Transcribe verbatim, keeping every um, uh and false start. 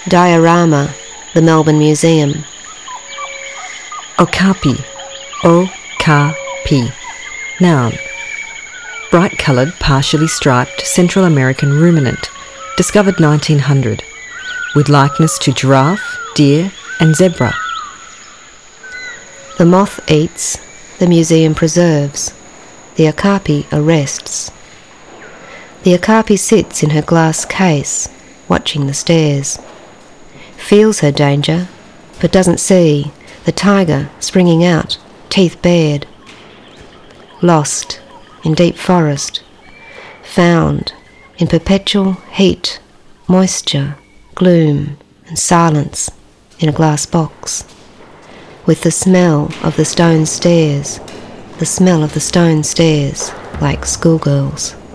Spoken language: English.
Diorama, the Melbourne Museum. Okapi, O-K-P, noun. Bright-coloured, partially striped Central American ruminant, discovered nineteen hundred, with likeness to giraffe, deer and zebra. The moth eats, the museum preserves, the okapi arrests. The okapi sits in her glass case, watching the stairs. Feels her danger, but doesn't see the tiger springing out, teeth bared. Lost in deep forest, found in perpetual heat, moisture, gloom and silence in a glass box, with the smell of the stone stairs, the smell of the stone stairs like schoolgirls.